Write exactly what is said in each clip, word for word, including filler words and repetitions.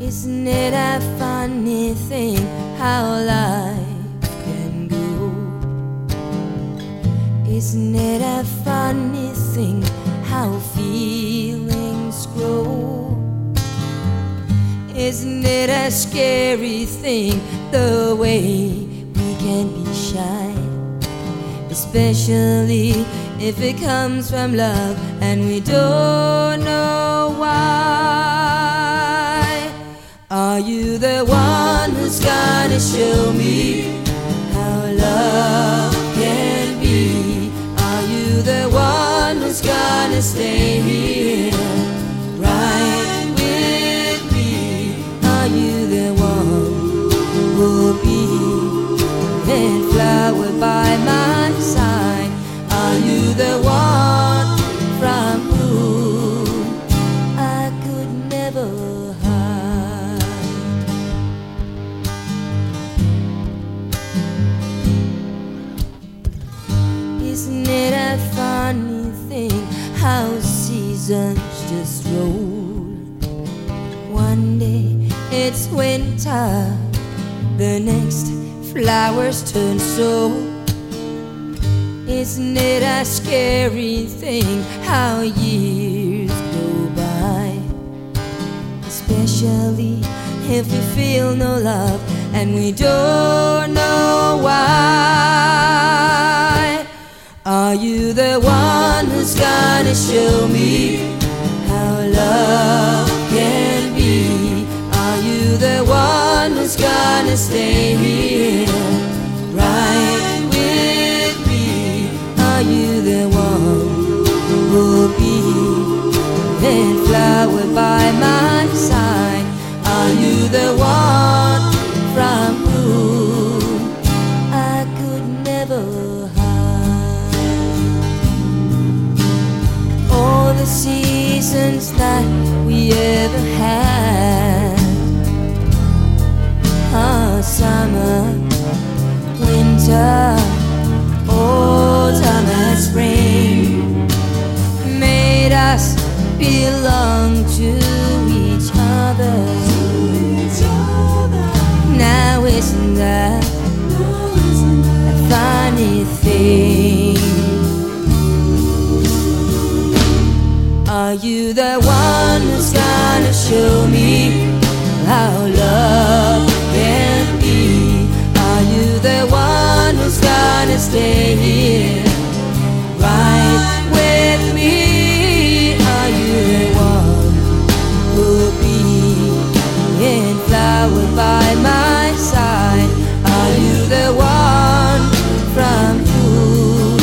Isn't it a funny thing how life can go? Isn't it a funny thing how feelings grow? Isn't it a scary thing the way we can be shy? Especially if it comes from love and we don't know why. Are you the one who's gonna show me how love can be? Are you the one who's gonna stay here right with me? Are you the one who'll be a flower by my side? Are you the one from whom I could never hide? Isn't it a funny thing how seasons just roll? One day it's winter, the next flowers turn so. Isn't it a scary thing how years go by? Especially if we feel no love and we don't know why. Are you the one who's gonna show me how love can be? Are you the one who's gonna stay here right with me? Are you the one who'll be a flower by my side? Are you the one from whom I could never hide? All the seasons that we ever had, ah, summer, winter, autumn and spring, made us belong to each other. Now isn't that a funny thing? Are you the one who's gonna show me how love can be? Are you the one who's gonna stay here right with me? Are you the one who'll be in flower by my side? Are you the one from whom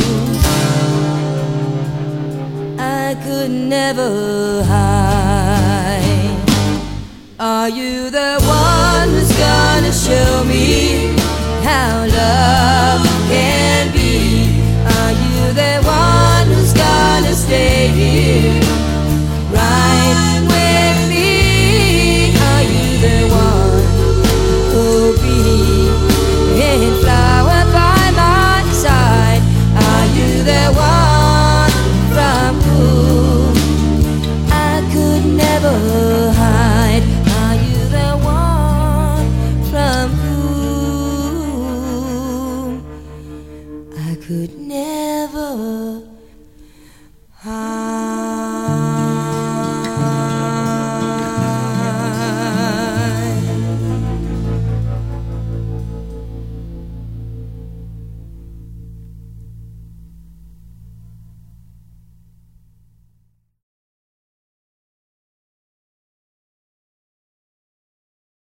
I could never hide? Are you the one who's gonna show me how love can be? Are you the one who's gonna stay here right with me? Are you the one who'll be in flower by my side? Are you the one from whom I could never hide? Are you the one from whom I could never